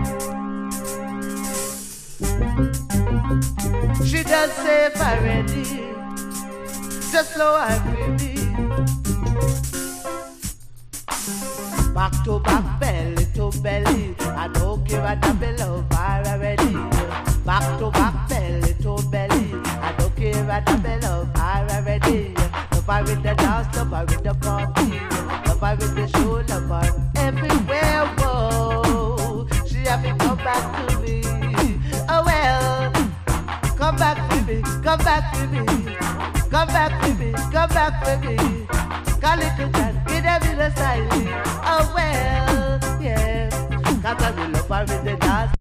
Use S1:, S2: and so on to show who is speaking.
S1: She done safe already. Just slow and baby. Back to back, belly to belly. I don't give a damn love already. Back to back, belly to belly. I don't give a damn love already. Love her with the dance, love her with the party. Love her with the show, love her everywhere. Whoa, she have to come back to me. Oh well, come back to me, come back to me. Come back with me, come back with me. Call it to John, give them the style. Oh well, yeah. Cause I will love her with the dance,